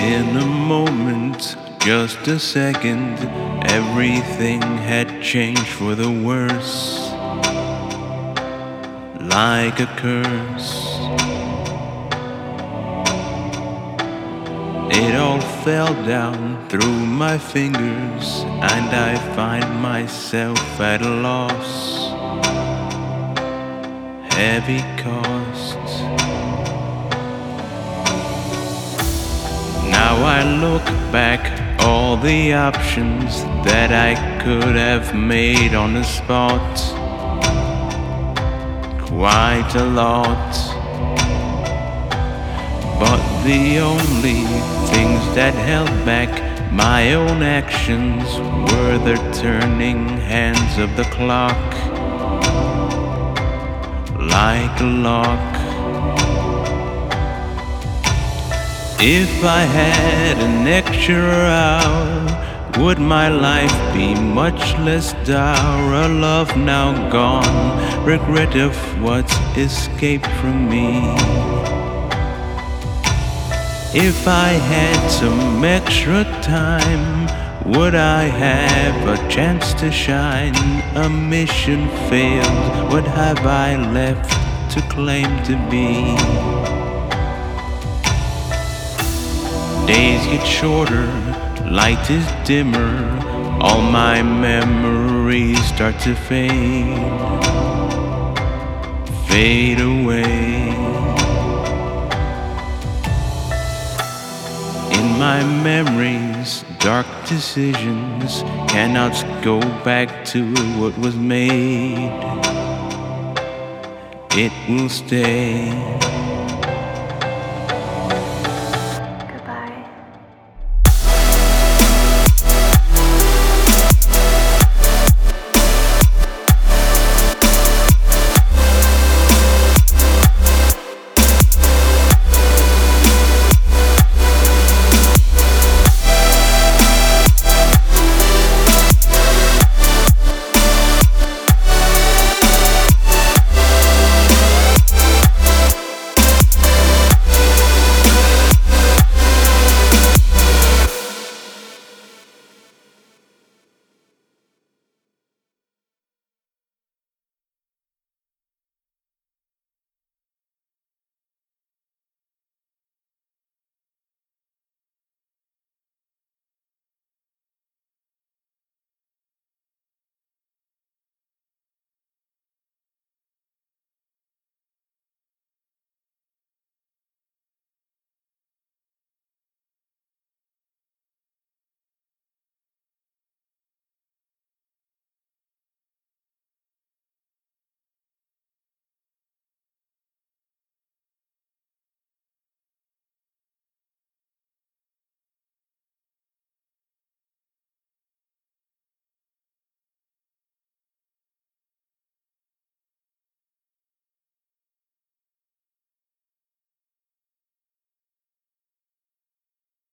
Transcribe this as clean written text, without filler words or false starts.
In a moment, just a second, everything had changed for the worse, like a curse. It all fell down through my fingers, and I find myself at a loss. Heavy costs. Now I look back, all the options that I could have made on the spot. Quite a lot. But the only things that held back my own actions were the turning hands of the clock, like a lock. If I had an extra hour, would my life be much less dour? A love now gone, regret of what's escaped from me. If I had some extra time, would I have a chance to shine? A mission failed, what have I left to claim to be? Days get shorter, light is dimmer, all my memories start to fade away. In my memories, dark decisions cannot go back to what was made. It will stay.